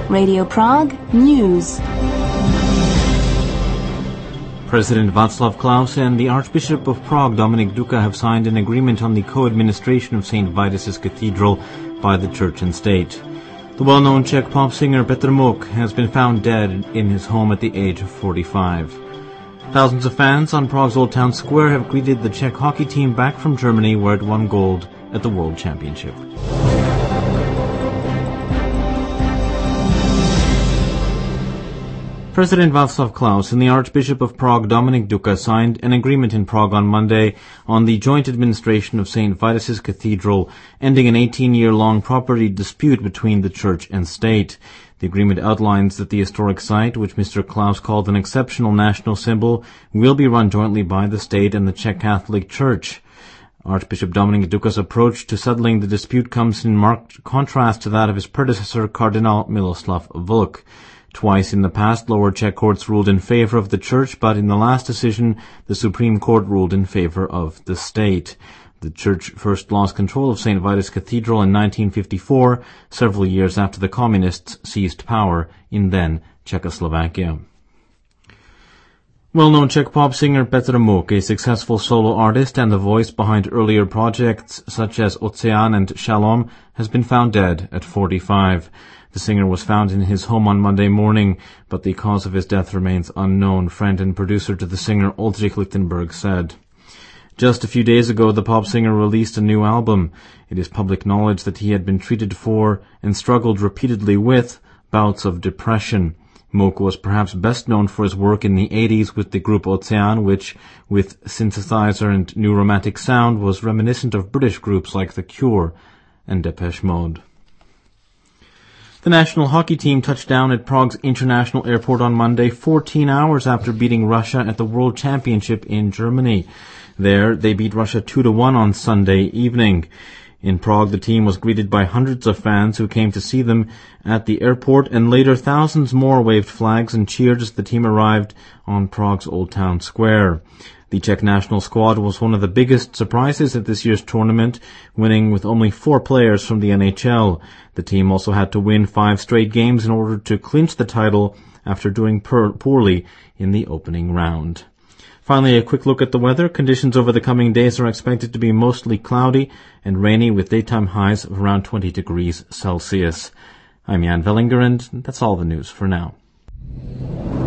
Radio Prague News. President Václav Klaus and the Archbishop of Prague, Dominik Duka, have signed an agreement on the co-administration of St. Vitus' Cathedral by the Church and State. The well-known Czech pop singer Petr Muk has been found dead in his home at the age of 45. Thousands of fans on Prague's Old Town Square have greeted the Czech hockey team back from Germany, where it won gold at the World Championship. President Václav Klaus and the Archbishop of Prague, Dominik Duka, signed an agreement in Prague on Monday on the joint administration of St. Vitus' Cathedral, ending an 18-year-long property dispute between the Church and State. The agreement outlines that the historic site, which Mr. Klaus called an exceptional national symbol, will be run jointly by the State and the Czech Catholic Church. Archbishop Dominik Duka's approach to settling the dispute comes in marked contrast to that of his predecessor, Cardinal Miloslav Vlk. Twice in the past, lower Czech courts ruled in favor of the Church, but in the last decision, the Supreme Court ruled in favor of the State. The Church first lost control of St. Vitus Cathedral in 1954, several years after the Communists seized power in then Czechoslovakia. Well-known Czech pop singer Petr Muk, a successful solo artist and the voice behind earlier projects such as Oceán and Shalom, has been found dead at 45. The singer was found in his home on Monday morning, but the cause of his death remains unknown, friend and producer to the singer Oldřich Lichtenberg said. Just a few days ago, the pop singer released a new album. It is public knowledge that he had been treated for and struggled repeatedly with bouts of depression. Muk was perhaps best known for his work in the 80s with the group Oceán, which, with synthesizer and new romantic sound, was reminiscent of British groups like The Cure and Depeche Mode. The national hockey team touched down at Prague's international airport on Monday, 14 hours after beating Russia at the World Championship in Germany. There, they beat Russia 2-1 on Sunday evening. In Prague, the team was greeted by hundreds of fans who came to see them at the airport, and later thousands more waved flags and cheered as the team arrived on Prague's Old Town Square. The Czech national squad was one of the biggest surprises at this year's tournament, winning with only 4 players from the NHL. The team also had to win 5 straight games in order to clinch the title after doing poorly in the opening round. Finally, a quick look at the weather. Conditions over the coming days are expected to be mostly cloudy and rainy with daytime highs of around 20 degrees Celsius. I'm Jan Vellinger, and that's all the news for now.